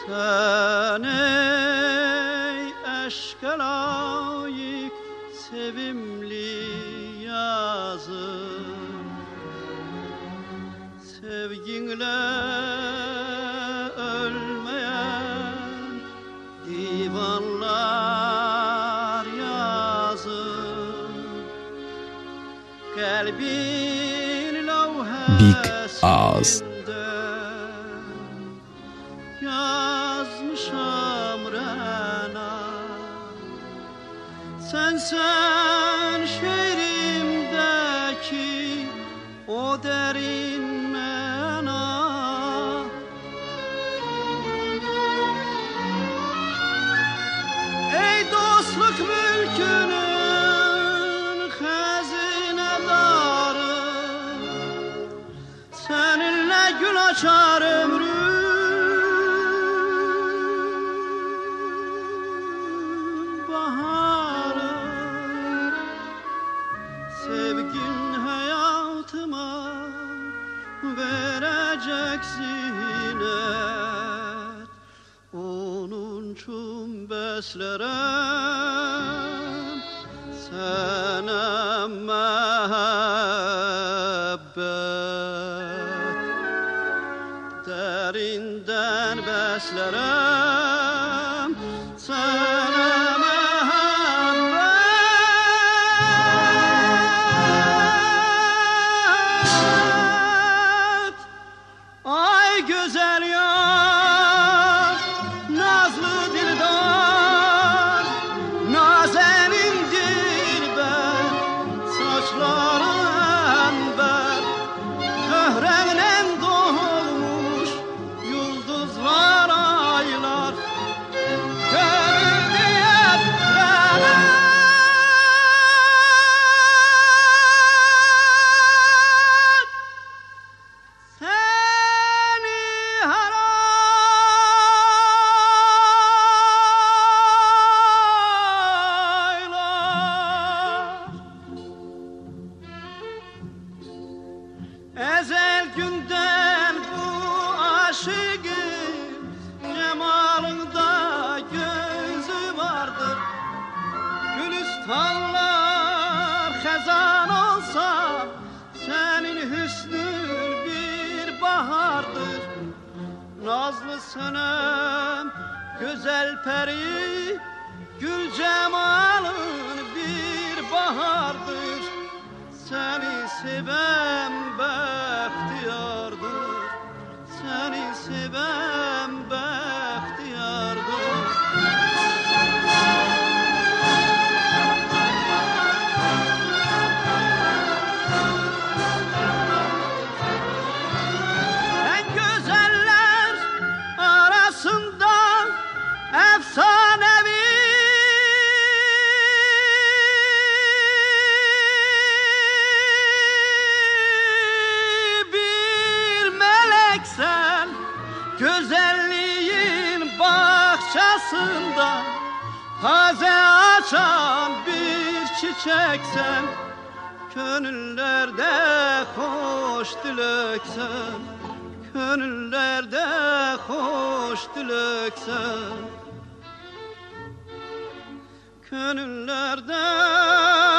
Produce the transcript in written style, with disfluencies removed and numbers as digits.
Sen ey aşka layık sevimli yazım, sevginle ölmeyen divanlar yazım, kalbin Big Ağız. yazmışam rana. Sen şiirimdeki o derin mena. Ey dostluk mülkünün hazinedarı, seninle gül açar ömrüm baharı. Sevgin hayatıma verecek zinet, onun için beslerim sana mehabbet. Derinden beslerim sana mehabbet. Ay güzel yar, nazlı dildar, nazenin dilber, saçları ember, köhrenle dolmuş yıldızlar aylar, görüldü yetrene. Seni her aylar, ezel günden bu aşığın cemalında gözü vardır. Gülistanlar xezan olsa senin hüsnün bir bahardır. Nazlı senem güzel peri, gül cemalın bir bahardır. Seni seven bahtiyardır, seni seven bahtiyardır. En güzeller arasında efsanevi bir meleksen, güzelliğin bahçesinde taze açan bir çiçeksen, gönüllerde hoş dileksen, gönüllerde hoş dileksen, gönüllerde